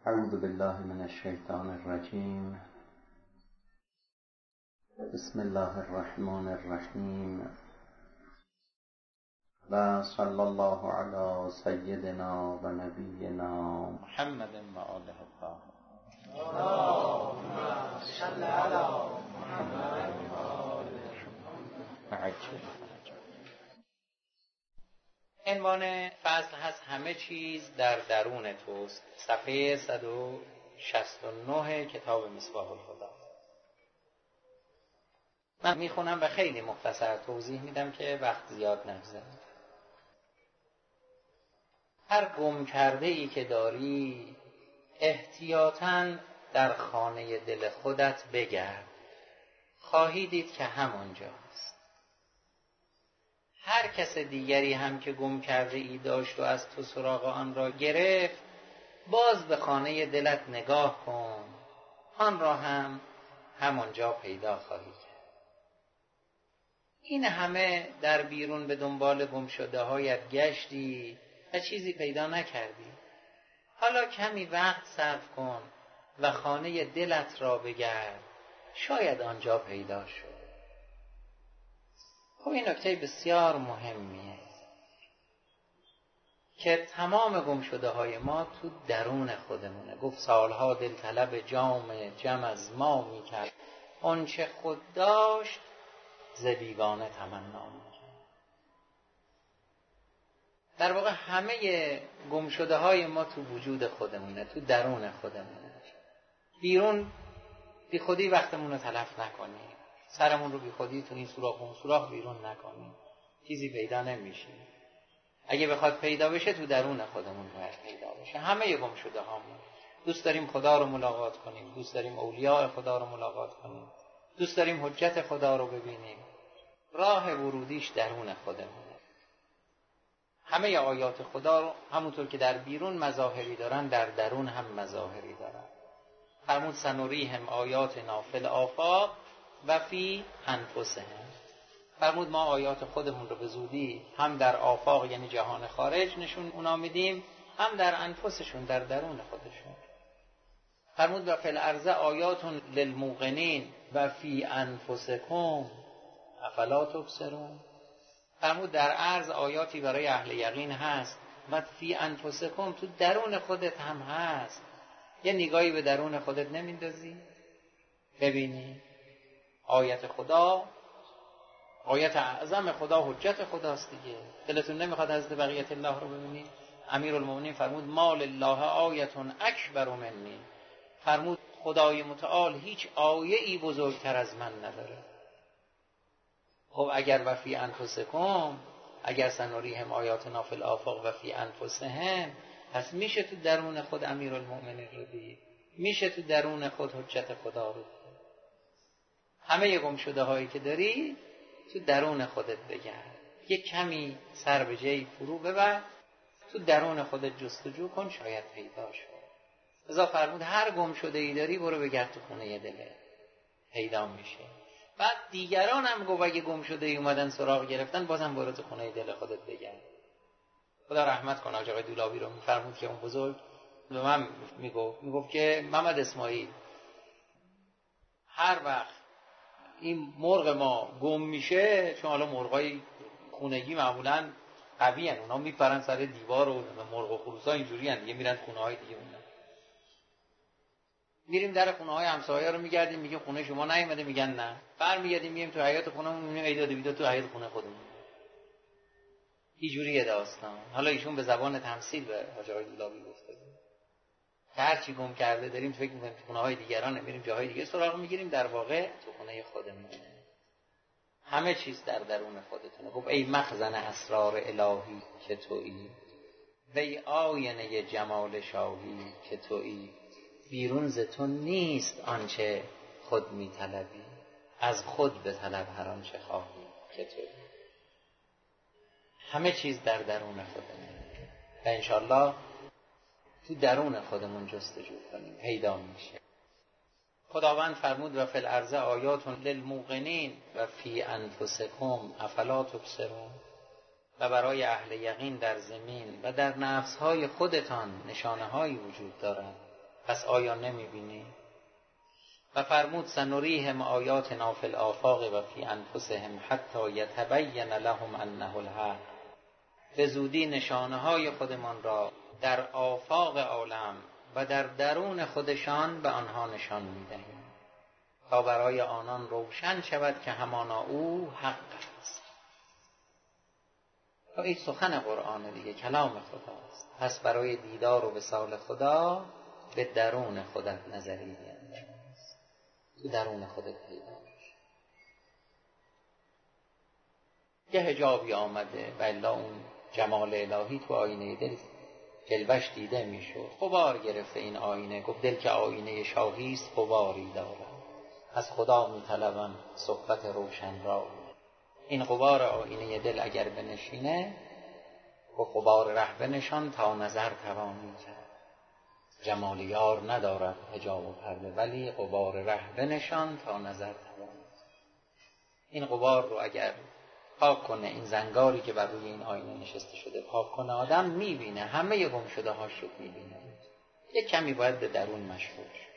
اعوذ بالله من الشیطان الرجیم. بسم الله الرحمن الرحیم. و صلی الله علی سیدنا و نبینا محمد و آله الطاهرین. اللهم صل علی محمد و آله الطاهرین. عنوان فصل هست همه چیز در درون توست، صفحه 169 کتاب مصباح الهدی. من میخونم و خیلی مختصر توضیح میدم که وقت زیاد نگذره. هر گم کرده ای که داری احتیاطاً در خانه دل خودت بگرد، خواهی دید که همانجاست. هر کس دیگری هم که گم کرده ای داشت و از تو سراغ آن را گرفت، باز به خانه دلت نگاه کن، آن را هم همانجا پیدا خواهی کرد. این همه در بیرون به دنبال گم شده هایت گشتی و چیزی پیدا نکردی. حالا کمی وقت صرف کن و خانه دلت را بگرد، شاید آنجا پیدا شد. خب این نکته بسیار مهمیه که تمام گم شده های ما تو درون خودمونه. گفت سالها دل طلب جام جم از ما میکرد، اون چه خود داشت ز بیگانه تمنا میکرد. در واقع همه گم شده های ما تو وجود خودمونه، تو درون خودمونه. بیرون بی خودی وقتمون رو تلف نکنیم، سرمون رو بی خودی تو این سوراخ اون سوراخ بیرون نکنیم، چیزی پیدا نمیشه. اگه بخواد پیدا بشه تو درون خودمون باید پیدا بشه. همه گم شده هامون دوست داریم خدا رو ملاقات کنیم، دوست داریم اولیاء خدا رو ملاقات کنیم، دوست داریم حجت خدا رو ببینیم. راه ورودیش درون خودمونه. همه آیات خدا رو همونطور که در بیرون مظاهری دارن، در درون هم مظاهری دارن. فرمود سنوریهم آیاتنا فی الآفاق و فی انفسهم. فرمود ما آیات خودمون رو به زودی هم در آفاق یعنی جهان خارج نشون اونا میدیم، هم در انفسشون، در درون خودشون. فرمود و فی الارض آیات للموقنین و فی انفسکم افلا تبصرون. فرمود در ارض آیاتی برای اهل یقین هست و فی انفسکم، تو درون خودت هم هست. یه نگاهی به درون خودت نمیندازی ببینی؟ آیت خدا، آیت اعظم خدا، حجت خداست دیگه. دلتون نمیخواد حضرت بقیت الله رو ببینید؟ امیرالمومنین فرمود ما لله آیت اکبر منی. فرمود خدای متعال هیچ آیه ای بزرگتر از من نداره. خب اگر و فی انفسکم، اگر سنوریهم آیاتنا فی الآفاق و فی انفسهم، پس میشه تو درون خود امیرالمومنین رو دید، میشه تو درون خود حجت خدا رو دید. همه گم شده هایی که داری تو درون خودت بگرد، یک کمی سر به جای فرو ببر، تو درون خودت جستجو کن، شاید پیدا شد. لذا فرمود هر گم شده ای داری برو بگرد تو خونه دلت، پیدا میشه. بعد دیگران هم گفت اگه گم شده ای اومدن سراغ گرفتن، بازم برو تو خونه دل خودت بگرد. خدا رحمت کنه آقای دولابی رو. میفرمود که اون بزرگ به من میگفت که محمد اسماعیل، هر وقت این مرغ ما گم میشه، چون حالا مرغای خونگی معمولاً قوی هن، اونا میپرن سر دیوار و مرغ و خروسا اینجوری هن دیگه، میرن خونه های دیگه موندن. میریم در خونه های همسایه رو میگردیم، میگیم خونه شما نیومده، میگن نه. برمیگردیم میگیم تو حیاط خونمون، میبینیم ای داده بیداد تو حیاط خونه خودمون. اینجوریه داستان. حالا ایشون به زبان تمثیل به حاج آقای دولابی گفته که هر چی گم کرده داریم فکر می‌کنیم خونه های دیگران، میریم جاهای دیگه سراغ میگیریم، در واقع تو خونه خودمون. همه چیز در درون خودتونه. گفت ای مخزن اسرار الهی که تویی، وی آینه جمال شاهی که تویی، بیرون ز تو نیست آنچه خود میطلبی، از خود بطلب هر آنچه خواهی که تویی. همه چیز در درون خودمون و انشالله تو درون خودمون جستجو کنیم پیدا میشه. خداوند فرمود و فی الارض آیات للموقنین و فی انفسکم افلا تبصرون. و برای اهل یقین در زمین و در نفسهای خودتان نشانه هایی وجود دارد پس آیا نمیبینی؟ و فرمود سنریهم آیاتنا فی الآفاق و فی انفسهم حتی یتبین لهم انه الحق. به زودی نشانه های خودمان را در آفاق عالم و در درون خودشان به آنها نشان میدهیم تا برای آنان روشن شود که همانا او حق است. و این سخن قرآن دیگه، کلام خداست. پس برای دیدار و وصال خدا به درون خودت نظری بینداز، تو درون خودت پیدا میشه. یه حجابی آمده و الا اون جمال الهی تو آینه دل جلوش دیده میشد. غبار گرفته این آینه، گفت دل که آینه شاهیست غباری دارد، از خدا میطلبم صحبت روشن را. این غبار آینه دل اگر بنشینه، و غبار ره بنشان تا نظر توانی کرد. جمال یار ندارد حجاب و پرده، ولی غبار ره بنشان تا نظر توانی کرد. این غبار رو اگر پاک کنه، این زنگاری که بر روی این آینه نشسته شده پاک کنه، آدم میبینه همه گم شده هاش رو میبینه. یک کمی باید به درون مشغول شد.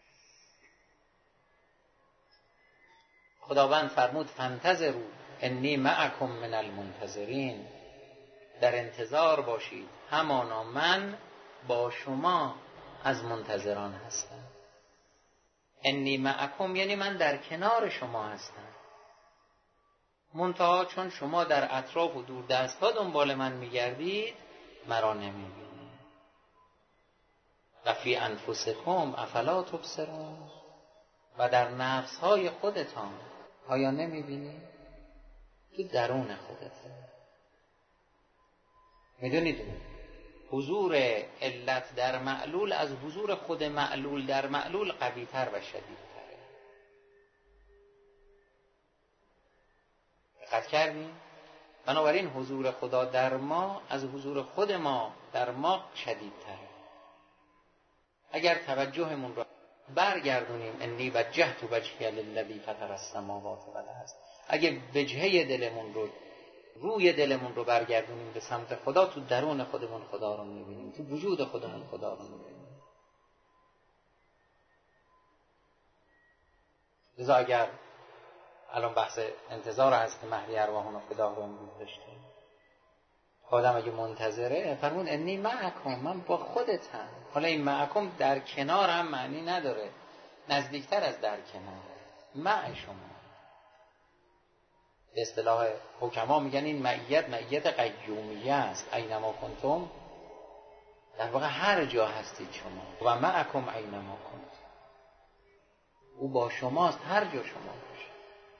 خداوند فرمود فانتظروا انی معکم من المنتظرین، در انتظار باشید، همانا من با شما از منتظران هستم. انی معکم یعنی من در کنار شما هستم، منتها چون شما در اطراف و دور دست ها دنبال من میگردید، مرا نمیبینید. و فی انفسکم افلا تبصرون، و در نفس های خودتان آیا نمیبینید؟ تو درون خودتان. میدونید حضور علت در معلول از حضور خود معلول در معلول قوی تر و شدیدتره. دقت کردیم؟ بنابراین حضور خدا در ما از حضور خود ما در ما شدیدتره. اگر توجهمون رو برگردونیم، انی وجهت وجهی للذی فطر السماوات والارض، اگه وجهه دلمون رو، روی دلمون رو برگردونیم به سمت خدا، تو درون خودمون خدا رو میبینیم، تو وجود خودمون خدا رو میبینیم. لذا اگر الان بحث انتظار هست که مهدی ارواحون فدا رو امروز داشتیم، آدم اگه منتظره، فرمون انی معکم، من با خودتم. حالا این معکم در کنار هم معنی نداره، نزدیکتر از در کنار، مع شما. به اصطلاح حکما میگن این معیت قیومیه است. اینما کنتم، در واقع هر جا هستید شما. و معکم اینما کنتم، او با شماست هر جا شما باشید.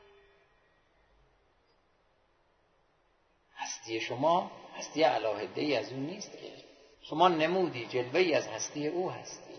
هستی شما هستی علاهده‌ای از اون نیست که شما نمودی جلوه‌ای از هستی او هستی.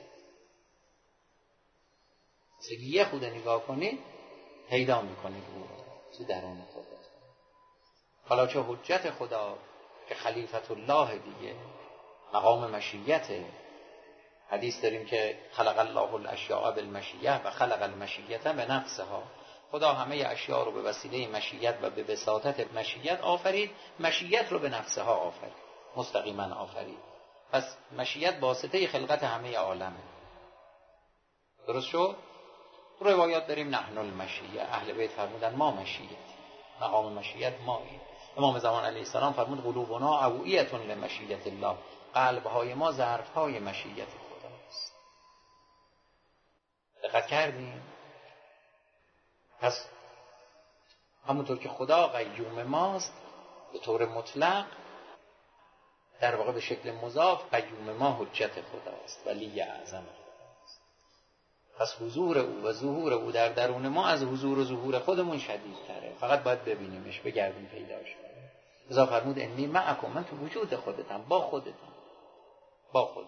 یه خود نگاه کنید پیدا میکنید او رو تو درون خودت. حالا چه حجت خدا که خلیفت الله دیگه، مقام مشیته. حدیث داریم که خلق الله الاشیاء بالمشیه و خلق المشیه بنفسها. خدا همه اشیاء رو به وسیله مشیت و به وساطت مشیت آفرید، مشیت رو به نفسها آفرید، مستقیما آفرید. پس مشیت واسطه خلقت همه عالمه. درست شد؟ روایات داریم نحن المشیه، اهل بیت فرمودن ما مشیت، مقام مشیت ماییم. امام زمان علیه السلام فرمود قلوبنا اوعیة لمشیت الله، قلب‌های ما ظرف‌های مشیت خداست. دقت کردیم؟ پس همونطور که خدا قیوم ماست به طور مطلق، در واقع به شکل مضاف قیوم ما حجت خداست، ولی اعظم خداست. پس حضور او و ظهور او در درون ما از حضور و ظهور خودمون شدیدتره. فقط باید ببینیمش، بگردیم پیداش کنیم. لذا فرمود انی معکم، من تو وجود خودتم، با خودتم، با خودتم.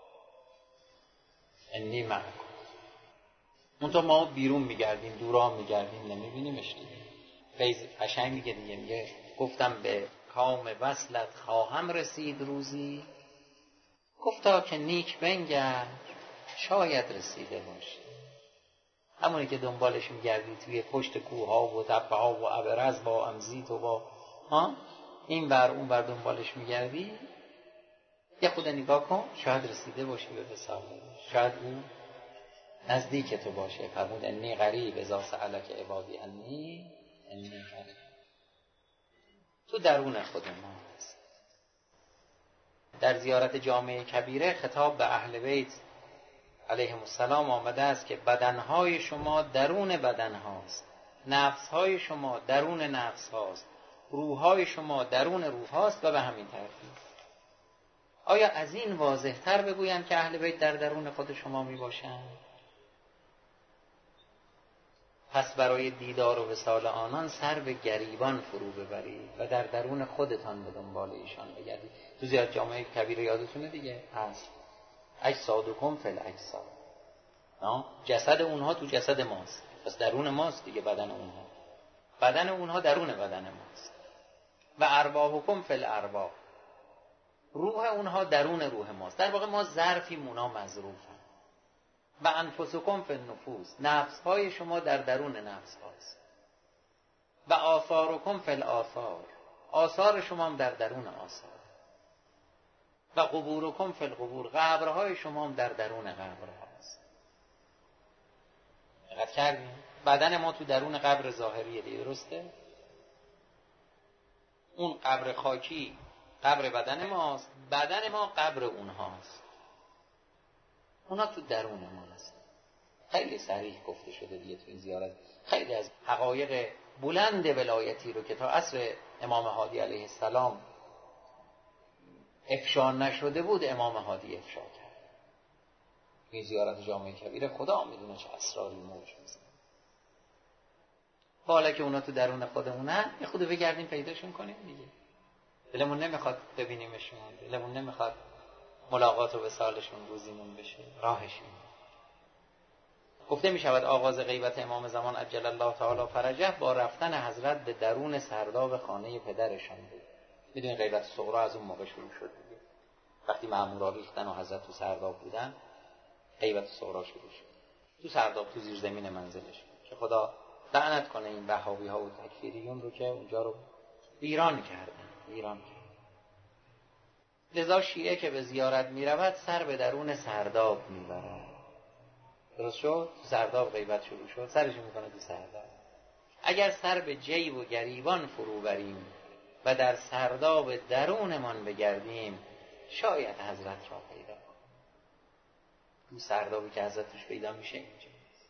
انی معکم. منتها ما بیرون میگردیم، دورا میگردیم، نمیبینیمش دیگه. فیض قشنگ میگه دیگه، میگه گفتم به کام وصلت خواهم رسید روزی، گفتا که نیک بنگر شاید رسیده باشی. همونی که دنبالش میگردی توی پشت کوها و تپه ها و ابرز با امزیت و با این بر اون بر دنبالش میگردی، یه خود نگاه کن، شاید رسیده باشی به وصال، شاید اون نزدیک تو باشه. فرمود انی قریب اذا سألک عبادی انی قریب. تو درون خود ما هست. در زیارت جامع کبیره خطاب به اهل بیت علیهم السلام آمده است که بدنهای شما درون بدن هاست، نفسهای شما درون نفس هاست، روحهای شما درون روح هاست و به همین ترتیب. آیا از این واضح تر بگویند که اهل بیت در درون خود شما می باشند؟ پس برای دیدار و وصال آنان سر به گریبان فرو ببرید و در درون خودتان به دنبال ایشان بگردید. تو زیارت جامع کبیره یادتونه دیگه هست اجسادکم فی الاجساد، جسد اونها تو جسد ماست، پس درون ماست دیگه. بدن اونها درون بدن ماست. و ارواحکم فی الارواح، روح اونها درون روح ماست. در واقع ما ظرفیم، اونا مظروفن. و انفسکم فی النفوس، نفسهای شما در درون نفس هاست. و آثارکم فی الآثار، آثار شما هم در درون آثار. و قبورکم فی القبور، قبرهای شما هم در درون قبر هاست. دقت کردیم؟ بدن ما تو درون قبر ظاهریه دیگه، درسته؟ اون قبر خاکی قبر بدن ماست، بدن ما قبر اونهاست. اونا تو درون ما هست. خیلی صریح گفته شده دیگه تو این زیارت. خیلی از حقایق بلند ولایتی رو که تا عصر امام هادی علیه السلام افشا نشده بود، امام هادی افشا کرد. این زیارت جامع کبیره خدا میدونه چه اسراری موج میزنه. حالا که اونا تو درون خودمونن، یه خود بگردیم پیداشون کنیم دیگه. دلمون نمیخواد ببینیمشون، دلمون نمیخواد ملاقات و وصالشون روزیمون بشه، راهشون. گفته می شود آغاز غیبت امام زمان عجل الله تعالی فرجه با رفتن حضرت به درون سرداب خانه پدرشان بود. میدونین غیبت صغرا از اون موقع شروع شد دیگه. وقتی مأمورا ریختن و حضرت تو سرداب بودن، غیبت صغرا شروع شد. تو سرداب، تو زیر زمین منزلش، که خدا لعنت کنه این وهابی ها و تکفیریون رو که اونجا رو ویران کردن. لذا شیعه که به زیارت می رود سر به درون سرداب می برد. درست شد؟ تو سرداب غیبت شروع شد، سرش میکنه تو سرداب. اگر سر به جیب و گریبان فرو بریم و در سرداب درونمان بگردیم، شاید حضرت را پیدا کنیم. تو سردابی که حضرت توش پیدا میشه اینجا.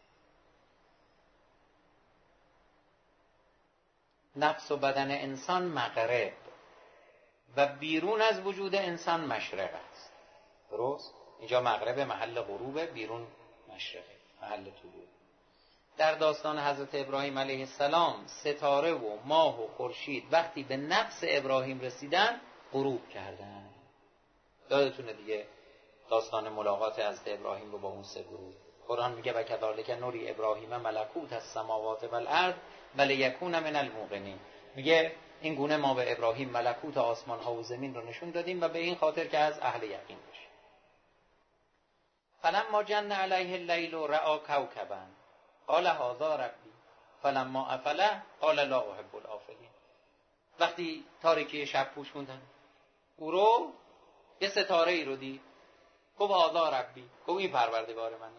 نفس و بدن انسان مغرب و بیرون از وجود انسان مشرق است. درست؟ اینجا مغرب محل غروبه، بیرون مشرق محل طلوع. در داستان حضرت ابراهیم علیه السلام ستاره و ماه و خورشید وقتی به نفس ابراهیم رسیدن غروب کردن. یادتونه دیگه داستان ملاقات حضرت ابراهیم رو با اون سه گروه. قرآن میگه و کذالک نوری ابراهیم ملکوت السماوات والارض ولیکون من الموقنین. میگه این گونه ما به ابراهیم ملکوت آسمان ها و زمین رو نشون دادیم و به این خاطر که از اهل یقین بشه. فلما جن علیه اللیل رأى کوکبا قال هذا ربی فلما افل قال لا احب الافلین. وقتی تاریکی شب پوشوندن او رو، یه ستاره ای رو دید، گفت هذا ربی، گفت این پروردگار منه.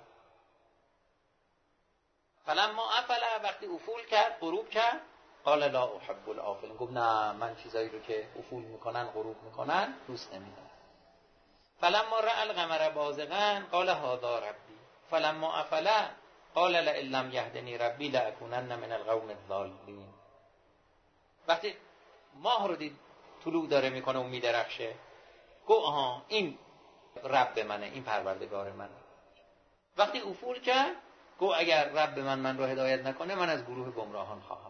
فلما افل، وقتی افول کرد، غروب کرد، قال لا احب الافلین، گفت نه، من چیزایی رو که افول میکنن غروب میکنن دوست نمیدارم. فلما رأى القمر بازغا قال هذا ربی فلما افل قال لئن لم یهدنی ربی لاکونن من القوم الضالین. وقتی ماه رو دید طلوع داره میکنه و میدرخشه، گفت آها این رب منه، این پروردگار منه. وقتی افول کرد گفت اگر رب من رو هدایت نکنه، من از گروه گمراهان خواهم.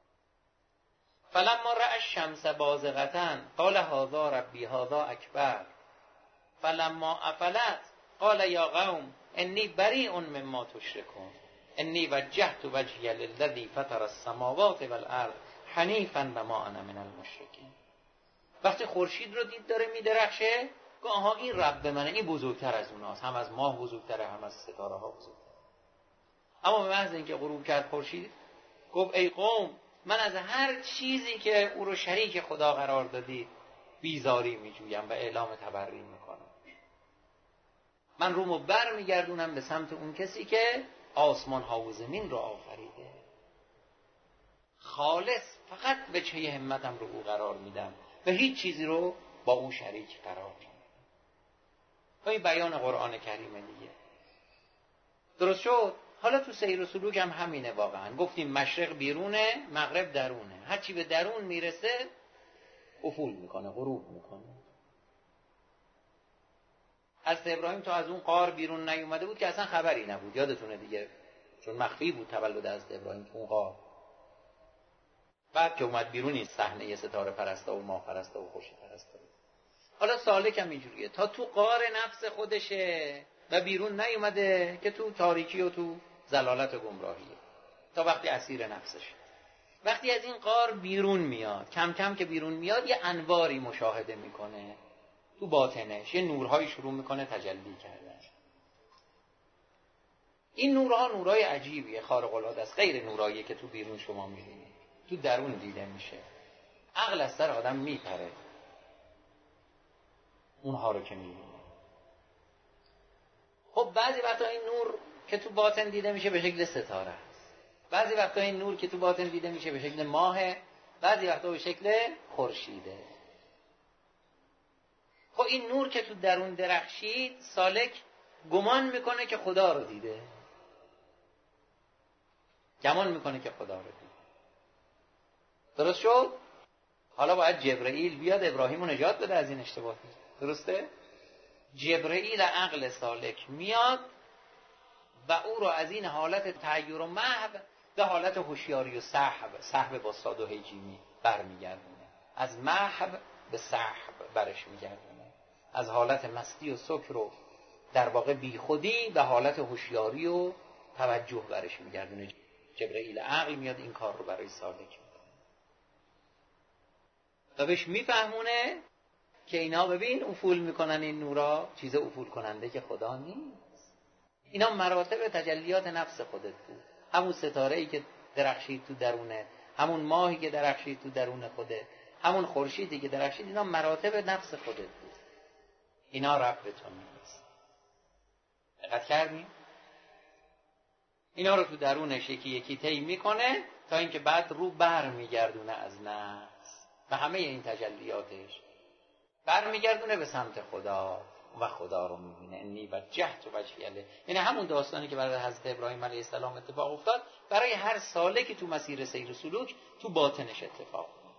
فلما رأى الشمس بازغة قال هذا ربی هذا اکبر فلما افلت قال یا قوم انی بریء مما تشرکون انی وجهت وجهی للذی فطر السماوات والارض حنیفا و ما انا من المشرکین. وقتی خورشید رو دید داره میدرخشه، گفت آها این رب منه، این بزرگتر از اوناست، هم از ماه بزرگتره، هم از ستاره ها بزرگتره. اما به محض اینکه غروب کرد خورشید، گفت ای قوم، من از هر چیزی که او رو شریک خدا قرار دادید بیزاری میجویم و اعلام تبری میکنم. من رومو بر میگردونم به سمت اون کسی که آسمان ها و زمین رو آفریده. خالص فقط وجهه همتم رو او قرار میدم و هیچ چیزی رو با او شریک قرار نمیدم. این بیان قرآن کریمه دیگه. درست شد؟ حالا تو سیر و سلوک هم همینه واقعا. گفتیم مشرق بیرونه، مغرب درونه. هر چی به درون میرسه افول میکنه، غروب میکنه. حضرت ابراهیم تا از اون غار بیرون نیومده بود که اصلا خبری نبود. یادتونه دیگه، چون مخفی بود تولد حضرت ابراهیم تو اون غار. بعد که اومد بیرون این صحنه ستاره پرستا و ماه پرستا و خورشید پرستا. حالا سالک هم اینجوریه، تا تو غار نفس خودشه و بیرون نیومده که تو تاریکی و تو ضلالت و گمراهیه، تا وقتی اسیر نفسشه. وقتی از این غار بیرون میاد، کم کم که بیرون میاد یه انواری مشاهده میکنه تو باطنش، یه نورهایی شروع میکنه تجلی کردن. این نورها نورهای عجیبیه، خارق العاده است، غیر نورایی که تو بیرون شما میبینید، تو درون دیده میشه. عقل از سر آدم میپره اونها رو که میبینه. خب بعضی وقتا این نور که تو باطن دیده میشه به شکل ستاره است، بعضی وقتا این نور که تو باطن دیده میشه به شکل ماهه، بعضی وقتا به شکل خورشیده. خب این نور که تو درون درخشید، سالک گمان میکنه که خدا رو دیده، گمان میکنه که خدا رو دیده. درست شد؟ حالا باید جبرئیل بیاد ابراهیم رو نجات بده از این اشتباه. درسته؟ جبرئیل عقل سالک میاد و او رو از این حالت تحیر و محو به حالت هوشیاری و سحب با صاد و هیجیمی برمیگردونه. از محو به سحب برش میگردونه، از حالت مستی و سکر و در واقع بی خودی به حالت هوشیاری و توجه برش میگردونه. جبرئیل عقل میاد این کار رو برای سالک میکنه و بهش میفهمونه که اینا ببین افول میکنن، این نورا چیز افول کننده که خدا نیست. اینا مراتب تجلیات نفس خودت بود. همون ستاره‌ای که درخشید تو درونه، همون ماهی که درخشید تو درون خودت، همون خورشیدی که درخشید، اینا مراتب نفس خودت بود. اینا رب به تو نیست. دقت کردیم؟ اینا رو تو درونش یکی یکی طی میکنه تا اینکه بعد رو بر میگردونه از نفس و همه این تجلیاتش بر میگردونه به سمت خدا و خدا رو میبینه. انی وجهت وجهی علیه، یعنی همون داستانی که برای حضرت ابراهیم علیه السلام اتفاق افتاد برای هر سالکی تو مسیر سیر و سلوک تو باطنش اتفاق افتاد.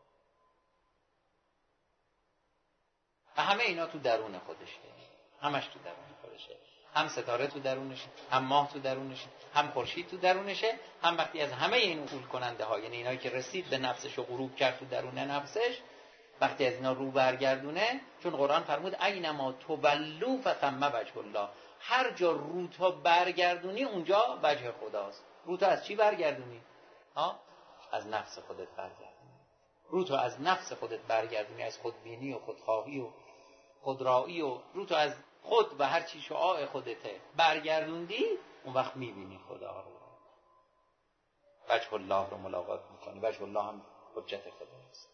و همه اینا تو درون خودشه، همش تو درون خودشه. هم ستاره تو درونشه، هم ماه تو درونشه، هم خورشید تو درونشه. هم وقتی از همه این افول کننده ها، یعنی اینایی که رسید به نفسش و غروب کرد تو درون نفسش، وقتی از اینا رو برگردونه، چون قرآن فرمود اینما تولوا فثم وجه الله، هر جا رو تا برگردونی اونجا وجه خداست. رو تا از چی برگردونی؟ از نفس خودت برگردونی. رو تا از نفس خودت برگردونی، از خودبینی و خودخواهی و خودرایی و رو تا از خود و هر چی شعاع خودته برگردوندی، اون وقت میبینی خدا رو. وجه الله رو ملاقات میکنی. وجه الله هم حجت خداست.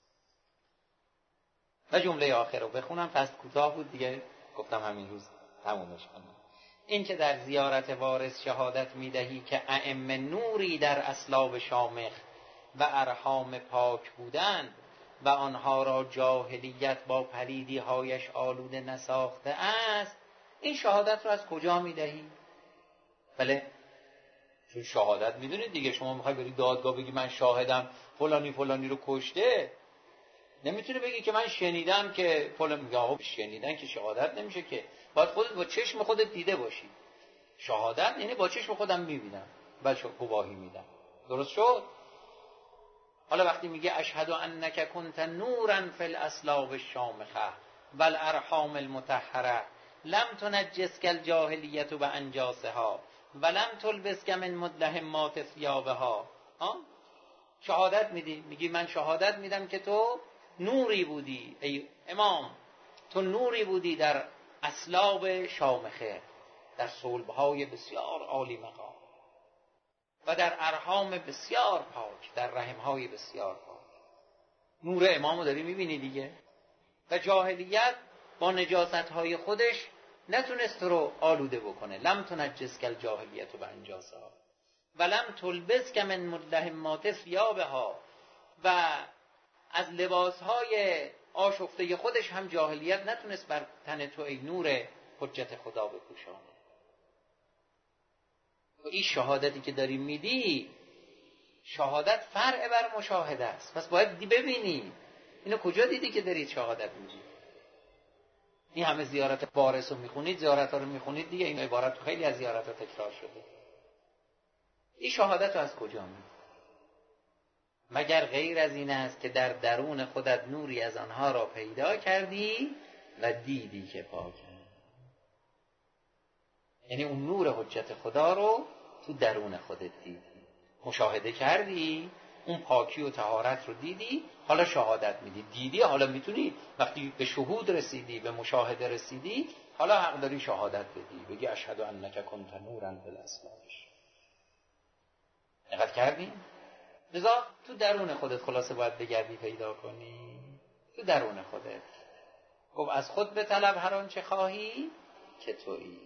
و جمله آخر رو بخونم، فصل کوتاه بود دیگه، گفتم همین روز تمومش کنم. این که در زیارت وارث شهادت میدهی که ائمه نوری در اصلاب شامخ و ارحام پاک بودند و آنها را جاهلیت با پلیدی هایش آلوده نساخته است، این شهادت رو از کجا میدهی؟ بله، چون شهادت میدونید دیگه، شما میخوای بری دادگاه بگی من شاهدم فلانی فلانی رو کشته، نمیتونه بگی که من شنیدم که فلان. میگه آقا شنیدن که شهادت نمیشه که، باید خودت با چشم خودت دیده باشی. شهادت یعنی با چشم خودم میبینم و گواهی میدم. درست شد؟ حالا وقتی میگه اشهد انک کنت نورا فی الاصلاب الشامخه والارحام المطهره لم تنجسک الجاهلیت بانجاسها ولم تلبسک من مدلهمات ثیابها. شهادت میدی، میگی من شهادت میدم که تو نوری بودی ای امام، تو نوری بودی در اصلاب شامخه، در صلبهای بسیار عالی مقام و در ارحام بسیار پاک، در رحمهای بسیار پاک. نور امامو داری میبینی دیگه. و جاهلیت با نجاست‌های خودش نتونست تو رو آلوده بکنه. لم تنجس کل جاهلیت و انجاسها ولم تلبس که من ملهمات ثیابها، و از لباسهای آشفته خودش هم جاهلیت نتونست بر تن تو ای نور حجت خدا بپوشانه. و این شهادتی که داری میدی، شهادت فرع بر مشاهده است، پس باید ببینی. اینو کجا دیدی که دارید شهادت میدی؟ این همه زیارت وارث رو میخونید، زیارت ها رو میخونید دیگه، این عبارت خیلی از زیارت ها تکرار شده. این شهادت رو از کجا میدی؟ مگر غیر از این است که در درون خودت نوری از آنها را پیدا کردی و دیدی که پاکند. یعنی اون نور حجت خدا رو تو درون خودت دیدی، مشاهده کردی، اون پاکی و طهارت رو دیدی، حالا شهادت میدی. دیدی، حالا میتونی وقتی به شهود رسیدی، به مشاهده رسیدی، حالا حق داری شهادت بدی، بگی اشهد انک کنت نورا فی الاسلام. دقت کردی؟ لذا تو درون خودت خلاصه باید بگردی پیدا کنی، تو درون خودت. خب از خود به طلب هر آنچه خواهی که تویی.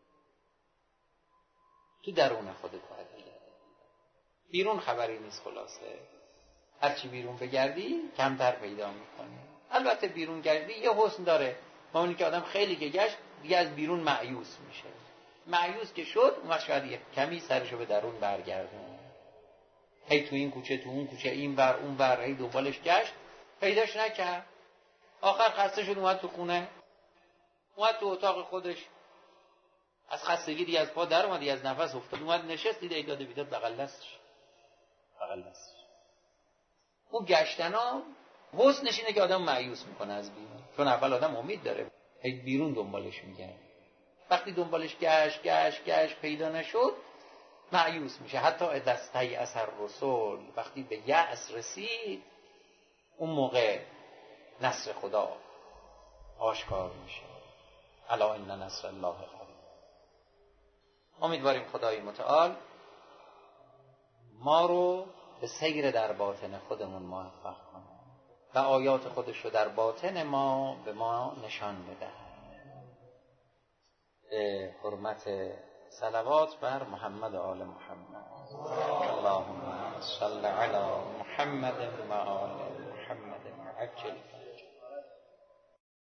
تو درون خودت باید بگردی، بیرون خبری نیست. خلاصه هرچی بیرون بگردی کمتر پیدا میکنی. البته بیرون گردی یه حسن داره، با اونی که آدم خیلی که گشت دیگه از بیرون مایوس میشه. مایوس که شد اون وقت شاید یه کمی سرشو به درون برگردونه، هی تو این کوچه تو اون کوچه، این ور اون ور، هی دنبالش گشت، پیداش نکرد. آخر خسته شد اومد تو خونه، اومد تو اتاق خودش، از خستگی دیگه از پا در اومد، دیگه از نفس افتاد، اومد نشست، دیده ایداد بیداد بغل دستش. اون گشتنا حسنش اینه که آدم مایوس میکنه از بیرون، چون اول آدم امید داره، هی بیرون دنبالش میگرده. وقتی دنبالش گشت پیدا نشد مایوس میشه. حتی دستی اثر رسول، وقتی به یأس رسید اون موقع نصر خدا آشکار میشه. الا ان نصر الله قریب. امیدواریم خدای متعال ما رو به سیر در باطن خودمون موفق کنه و آیات خودش رو در باطن ما به ما نشان بده. حرمت صلوات بر محمد و آل محمد. اللهم صل علی محمد و آل محمد عجل